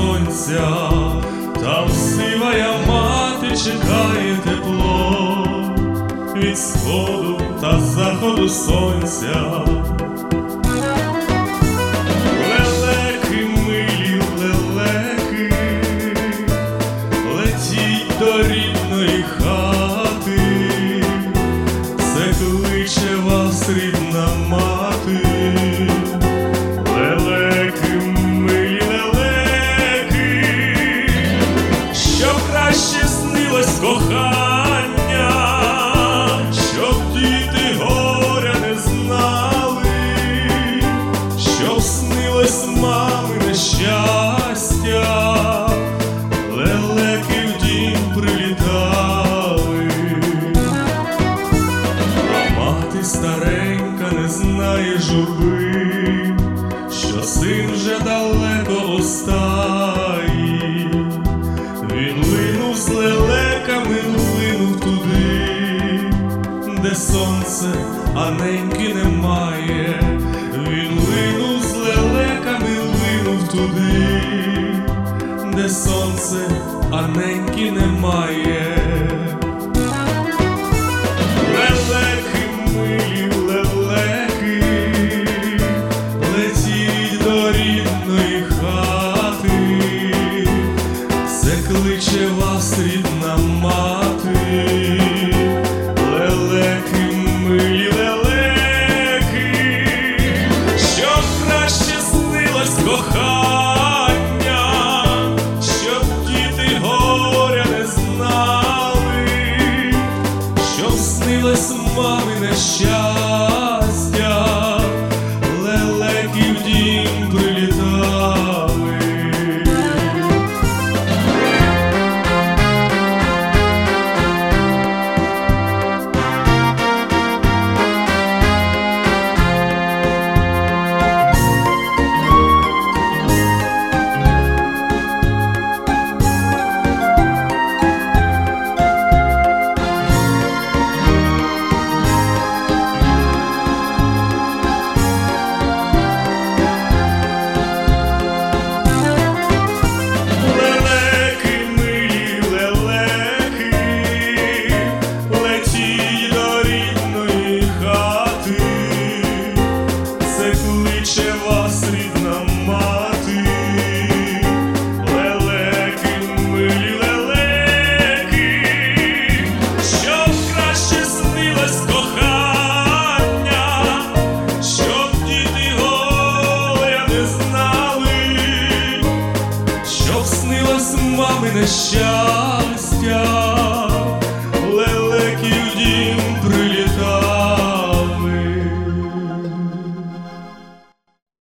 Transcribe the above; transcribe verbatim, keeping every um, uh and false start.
сонця, там сивая мати чекає тепло від сходу та заходу сонця. Лелеки, милі лелеки, летіть до рідної хати, це кличе вас рідна мати. Лелеки, милі лелеки, щоб краще снилось кохання, щоб діти горя не знали, щоб снилось мамине щастя. Лелеки в дім прилітали, а мати старенька не знає журби, що син вже далеко остає. Він линув з лелеками, линув туди, де сонце, а неньки немає. Він линув з лелеками, линув туди, де сонце, а неньки немає. Лелеки, милі лелеки, летіть до рідної хати, це кличе вас рідна мати. Лелеки, милі лелеки, щоб краще снилось кохання, щоб діти горя не знали, щоб снилось мамине щастя. Лелеки в дім прилітали. Кличе вас рідна мати. Лелеки, милі лелеки, щоб краще снилось кохання, щоб діти горя не знали, щоб снилось мамине щастя.